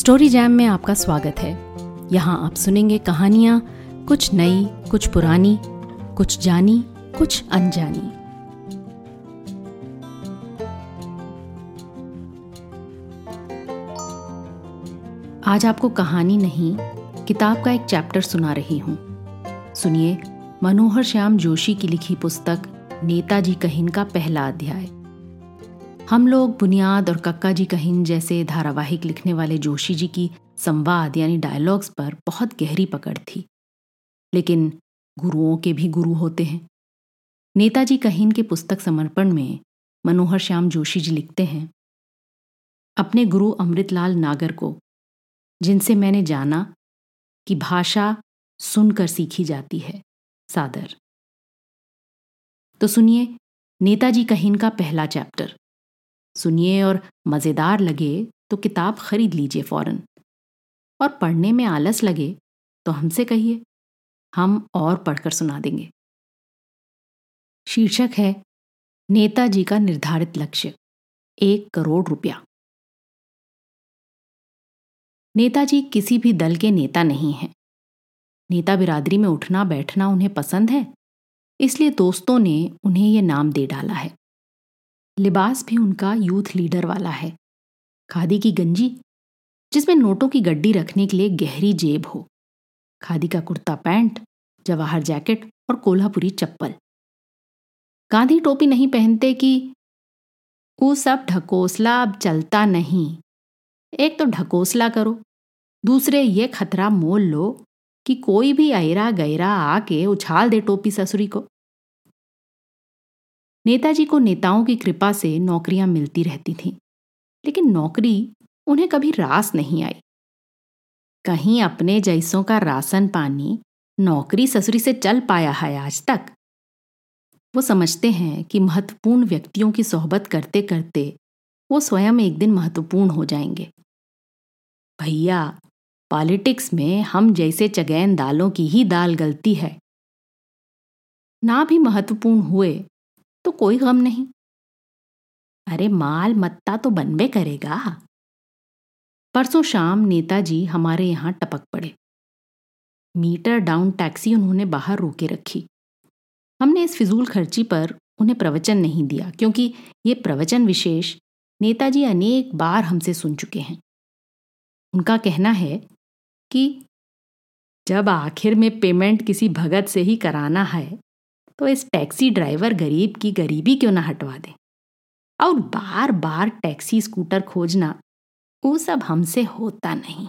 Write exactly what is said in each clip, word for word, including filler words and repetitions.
Story jam में आपका स्वागत है। यहाँ आप सुनेंगे कहानियाँ, कुछ नई, कुछ पुरानी, कुछ जानी, कुछ अनजानी। आज आपको कहानी नहीं, किताब का एक चैप्टर सुना रही हूँ। सुनिए मनोहर श्याम जोशी की लिखी पुस्तक नेताजी कहिन का पहला अध्याय। हम लोग बुनियाद और कक्का जी कहिन जैसे धारावाहिक लिखने वाले जोशी जी की संवाद यानी डायलॉग्स पर बहुत गहरी पकड़ थी, लेकिन गुरुओं के भी गुरु होते हैं। नेताजी कहिन के पुस्तक समर्पण में मनोहर श्याम जोशी जी लिखते हैं, अपने गुरु अमृतलाल नागर को, जिनसे मैंने जाना कि भाषा सुनकर सीखी जाती है, सादर। तो सुनिए नेताजी कहिन का पहला चैप्टर। सुनिए और मज़ेदार लगे तो किताब खरीद लीजिए फौरन, और पढ़ने में आलस लगे तो हमसे कहिए, हम और पढ़कर सुना देंगे। शीर्षक है नेताजी का निर्धारित लक्ष्य, एक करोड़ रुपया। नेताजी किसी भी दल के नेता नहीं हैं। नेता बिरादरी में उठना बैठना उन्हें पसंद है, इसलिए दोस्तों ने उन्हें यह नाम दे डाला है। लिबास भी उनका यूथ लीडर वाला है, खादी की गंजी जिसमें नोटों की गड्डी रखने के लिए गहरी जेब हो, खादी का कुर्ता पैंट, जवाहर जैकेट और कोल्हापुरी चप्पल। गांधी टोपी नहीं पहनते कि वो सब ढकोसला अब चलता नहीं। एक तो ढकोसला करो, दूसरे ये खतरा मोल लो कि कोई भी अयरा गैरा आके उछाल दे टोपी ससुरी को। नेताजी को नेताओं की कृपा से नौकरियां मिलती रहती थीं, लेकिन नौकरी उन्हें कभी रास नहीं आई। कहीं अपने जैसों का राशन पानी नौकरी ससुरी से चल पाया है आज तक? वो समझते हैं कि महत्वपूर्ण व्यक्तियों की सोहबत करते करते वो स्वयं एक दिन महत्वपूर्ण हो जाएंगे। भैया, पॉलिटिक्स में हम जैसे चगैन दालों की ही दाल गलती है। ना भी महत्वपूर्ण हुए तो कोई गम नहीं, अरे माल मत्ता तो बनबे करेगा। परसों शाम नेताजी हमारे यहां टपक पड़े। मीटर डाउन टैक्सी उन्होंने बाहर रोके रखी। हमने इस फिजूल खर्ची पर उन्हें प्रवचन नहीं दिया, क्योंकि ये प्रवचन विशेष नेताजी अनेक बार हमसे सुन चुके हैं। उनका कहना है कि जब आखिर में पेमेंट किसी भगत से ही कराना है तो इस टैक्सी ड्राइवर गरीब की गरीबी क्यों ना हटवा दे, और बार बार टैक्सी स्कूटर खोजना वो सब हमसे होता नहीं।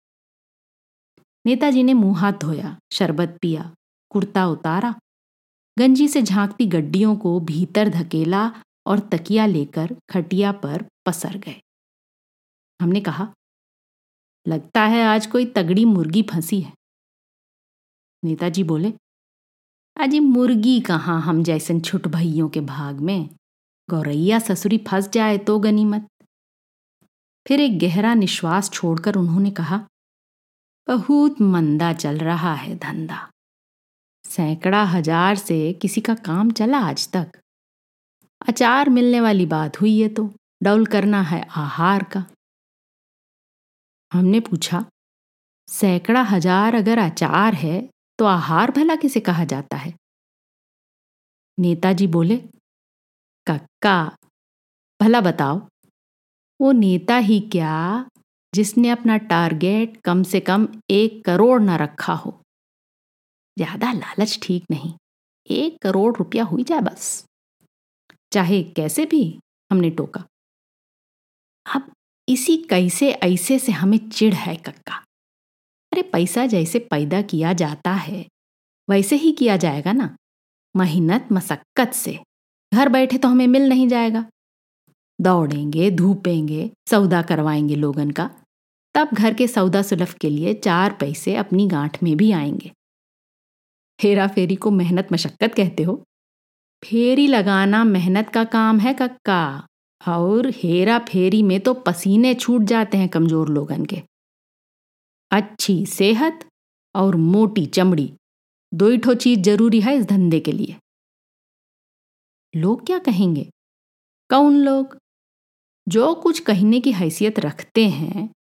नेताजी ने मुंह हाथ धोया, शरबत पिया, कुर्ता उतारा, गंजी से झांकती गड्डियों को भीतर धकेला और तकिया लेकर खटिया पर पसर गए। हमने कहा, लगता है आज कोई तगड़ी मुर्गी फंसी है। नेताजी बोले, अजी मुर्गी कहाँ हम जैसन छुट भइयों के भाग में, गौरैया ससुरी फंस जाए तो गनीमत। फिर एक गहरा निश्वास छोड़कर उन्होंने कहा, बहुत मंदा चल रहा है धंधा। सैकड़ा हजार से किसी का काम चला आज तक? अचार मिलने वाली बात हुई है तो डौल करना है आहार का। हमने पूछा, सैकड़ा हजार अगर अचार है तो आहार भला किसे कहा जाता है? नेताजी बोले, कक्का भला बताओ, वो नेता ही क्या जिसने अपना टारगेट कम से कम एक करोड़ न रखा हो। ज्यादा लालच ठीक नहीं, एक करोड़ रुपया हुई जाए बस, चाहे कैसे भी। हमने टोका। अब इसी कैसे ऐसे से हमें चिढ़ है कक्का। अरे पैसा जैसे पैदा किया जाता है वैसे ही किया जाएगा ना, मेहनत मशक्कत से। घर बैठे तो हमें मिल नहीं जाएगा। दौड़ेंगे, धूपेंगे, सौदा करवाएंगे लोगन का, तब घर के सौदा सुलफ के लिए चार पैसे अपनी गांठ में भी आएंगे। हेरा फेरी को मेहनत मशक्कत कहते हो? फेरी लगाना मेहनत का काम है कक्का, और हेरा फेरी में तो पसीने छूट जाते हैं कमजोर लोगन के। अच्छी सेहत और मोटी चमड़ी, दो ही ठो चीज जरूरी है इस धंधे के लिए। लोग क्या कहेंगे? कौन लोग? जो कुछ कहने की हैसियत रखते हैं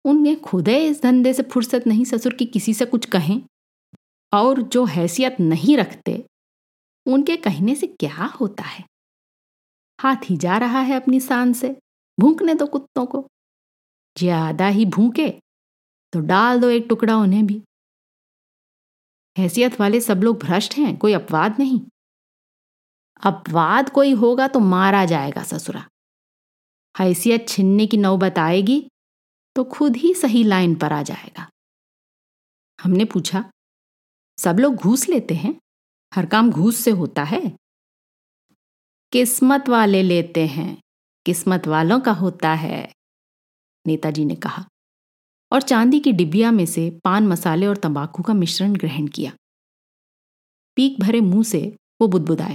उन्हें खुद इस धंधे से फुर्सत नहीं ससुर की किसी से कुछ कहें, और जो हैसियत नहीं रखते उनके कहने से क्या होता है। हाथी जा रहा है अपनी शान से, भूखने दो कुत्तों को। ज्यादा ही भूखे तो डाल दो एक टुकड़ा उन्हें भी। हैसियत वाले सब लोग भ्रष्ट हैं, कोई अपवाद नहीं। अपवाद कोई होगा तो मारा जाएगा ससुरा। हैसियत छीनने की नौबत आएगी तो खुद ही सही लाइन पर आ जाएगा। हमने पूछा, सब लोग घूस लेते हैं? हर काम घूस से होता है? किस्मत वाले लेते हैं, किस्मत वालों का होता है, नेताजी ने कहा, और चांदी की डिबिया में से पान मसाले और तंबाकू का मिश्रण ग्रहण किया। पीक भरे मुंह से वो बुदबुदाए,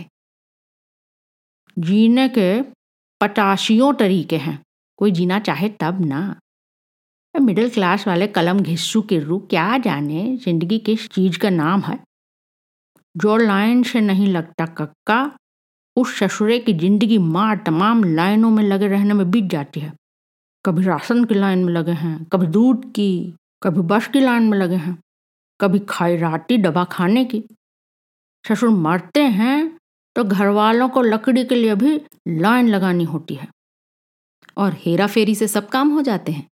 जीने के पचासियों तरीके हैं, कोई जीना चाहे तब ना। मिडिल क्लास वाले कलम घिस्सू किर्रू क्या जाने जिंदगी किस चीज का नाम है। जो लाइन से नहीं लगता कक्का, उस ससुरे की जिंदगी मार तमाम लाइनों में लगे रहने में बीत जाती है। कभी राशन की लाइन में लगे हैं, कभी दूध की, कभी बस की लाइन में लगे हैं, कभी खैराती दवा खाने की। ससुर मरते हैं तो घर वालों को लकड़ी के लिए भी लाइन लगानी होती है, और हेरा फेरी से सब काम हो जाते हैं।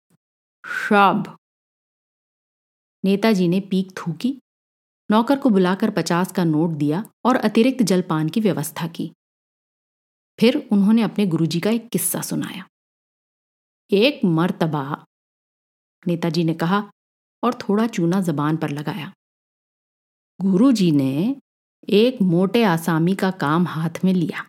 सब। नेताजी ने पीक थूकी, नौकर को बुलाकर पचास का नोट दिया और अतिरिक्त जलपान की व्यवस्था की। फिर उन्होंने अपने गुरुजी का एक किस्सा सुनाया। एक मर्तबा, नेताजी ने कहा और थोड़ा चूना जबान पर लगाया, गुरुजी ने एक मोटे आसामी का काम हाथ में लिया।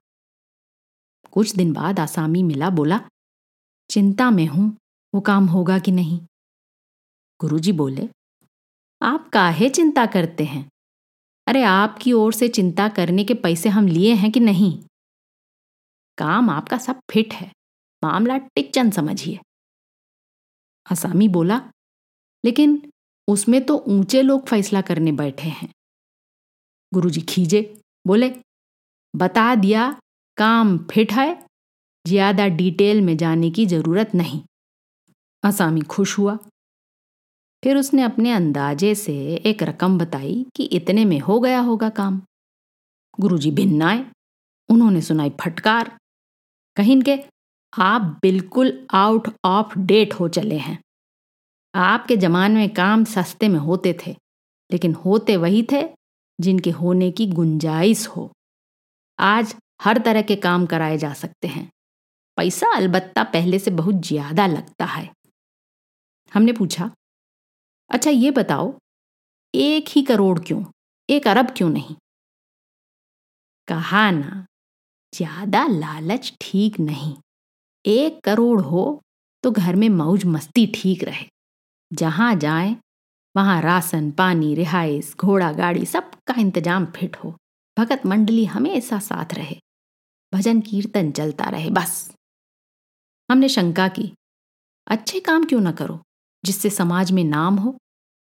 कुछ दिन बाद आसामी मिला, बोला, चिंता में हूं, वो काम होगा कि नहीं। गुरुजी बोले, आप काहे चिंता करते हैं? अरे आपकी ओर से चिंता करने के पैसे हम लिए हैं कि नहीं? काम आपका सब फिट है, मामला टिकचन समझिए। आसामी बोला, लेकिन उसमें तो ऊंचे लोग फैसला करने बैठे हैं। गुरुजी खीजे, बोले, बता दिया काम फिट है, ज्यादा डिटेल में जाने की जरूरत नहीं। आसामी खुश हुआ। फिर उसने अपने अंदाजे से एक रकम बताई कि इतने में हो गया होगा काम। गुरुजी भिन्न आए, उन्होंने सुनाई फटकार, कहीं के आप बिल्कुल आउट ऑफ डेट हो चले हैं। आपके जमाने में काम सस्ते में होते थे, लेकिन होते वही थे जिनके होने की गुंजाइश हो। आज हर तरह के काम कराए जा सकते हैं, पैसा अलबत्ता पहले से बहुत ज्यादा लगता है। हमने पूछा, अच्छा ये बताओ, एक ही करोड़ क्यों, एक अरब क्यों नहीं? कहा ना, ज्यादा लालच ठीक नहीं। एक करोड़ हो तो घर में मौज मस्ती ठीक रहे, जहां जाए वहां राशन पानी रिहाइश घोड़ा गाड़ी सबका इंतजाम फिट हो, भगत मंडली हमेशा साथ रहे, भजन कीर्तन चलता रहे, बस। हमने शंका की, अच्छे काम क्यों ना करो जिससे समाज में नाम हो?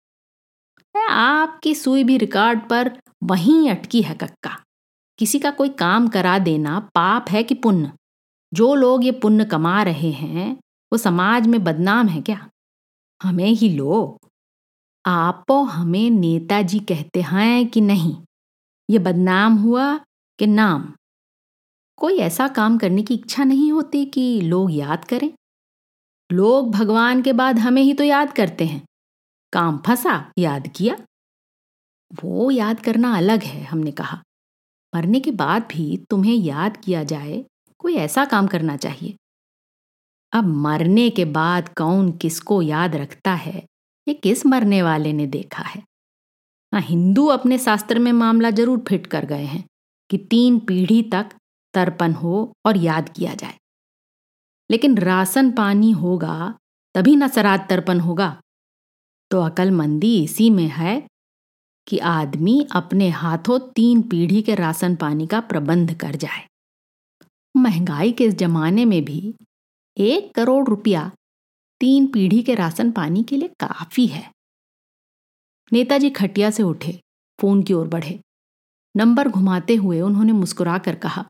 आपकी सुई भी रिकॉर्ड पर वहीं अटकी है कक्का। किसी का कोई काम करा देना पाप है कि पुण्य? जो लोग ये पुण्य कमा रहे हैं वो समाज में बदनाम है क्या? हमें ही लो, आपो हमें नेताजी कहते हैं कि नहीं? ये बदनाम हुआ कि नाम? कोई ऐसा काम करने की इच्छा नहीं होती कि लोग याद करें? लोग भगवान के बाद हमें ही तो याद करते हैं। काम फंसा, याद किया। वो याद करना अलग है, हमने कहा। मरने के बाद भी तुम्हें याद किया जाए, कोई ऐसा काम करना चाहिए। अब मरने के बाद कौन किसको याद रखता है, ये किस मरने वाले ने देखा है? हाँ, हिंदू अपने शास्त्र में मामला जरूर फिट कर गए हैं कि तीन पीढ़ी तक तर्पण हो और याद किया जाए। लेकिन राशन पानी होगा तभी ना श्राद्ध तर्पण होगा। तो अकलमंदी इसी में है कि आदमी अपने हाथों तीन पीढ़ी के राशन पानी का प्रबंध कर जाए। महंगाई के इस जमाने में भी एक करोड़ रुपया तीन पीढ़ी के राशन पानी के लिए काफी है। नेताजी खटिया से उठे, फोन की ओर बढ़े। नंबर घुमाते हुए उन्होंने मुस्कुराकर कहा,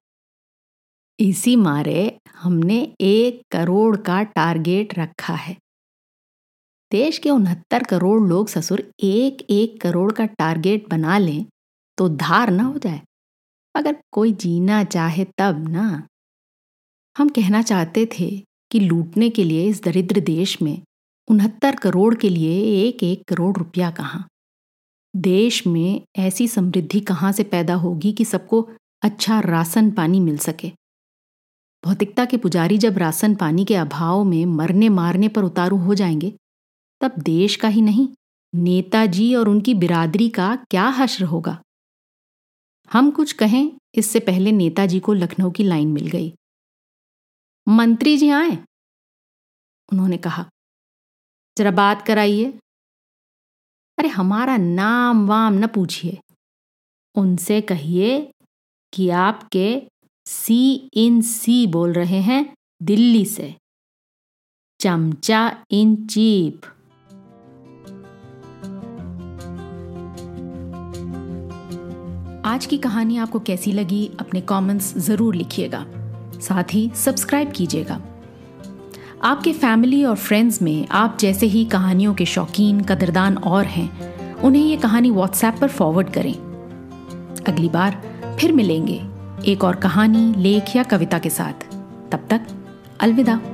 इसी मारे हमने एक करोड़ का टारगेट रखा है। देश के उनहत्तर करोड़ लोग ससुर एक एक करोड़ का टारगेट बना लें तो धार ना हो जाए। अगर कोई जीना चाहे तब ना। हम कहना चाहते थे कि लूटने के लिए इस दरिद्र देश में उनहत्तर करोड़ के लिए एक एक करोड़ रुपया कहाँ। देश में ऐसी समृद्धि कहाँ से पैदा होगी कि सबको अच्छा राशन पानी मिल सके। भौतिकता के पुजारी जब राशन पानी के अभाव में मरने मारने पर उतारू हो जाएंगे, तब देश का ही नहीं, नेताजी और उनकी बिरादरी का क्या हश्र होगा। हम कुछ कहें इससे पहले नेताजी को लखनऊ की लाइन मिल गई। मंत्री जी आए, उन्होंने कहा, जरा बात कराइए। अरे हमारा नाम वाम न पूछिए, उनसे कहिए कि आपके सी इन सी बोल रहे हैं दिल्ली से, चमचा इन चीफ। आज की कहानी आपको कैसी लगी अपने कमेंट्स जरूर लिखिएगा। साथ ही सब्सक्राइब कीजिएगा। आपके फैमिली और फ्रेंड्स में आप जैसे ही कहानियों के शौकीन कदरदान और हैं, उन्हें ये कहानी व्हाट्सएप पर फॉरवर्ड करें। अगली बार फिर मिलेंगे एक और कहानी, लेख या कविता के साथ। तब तक अलविदा।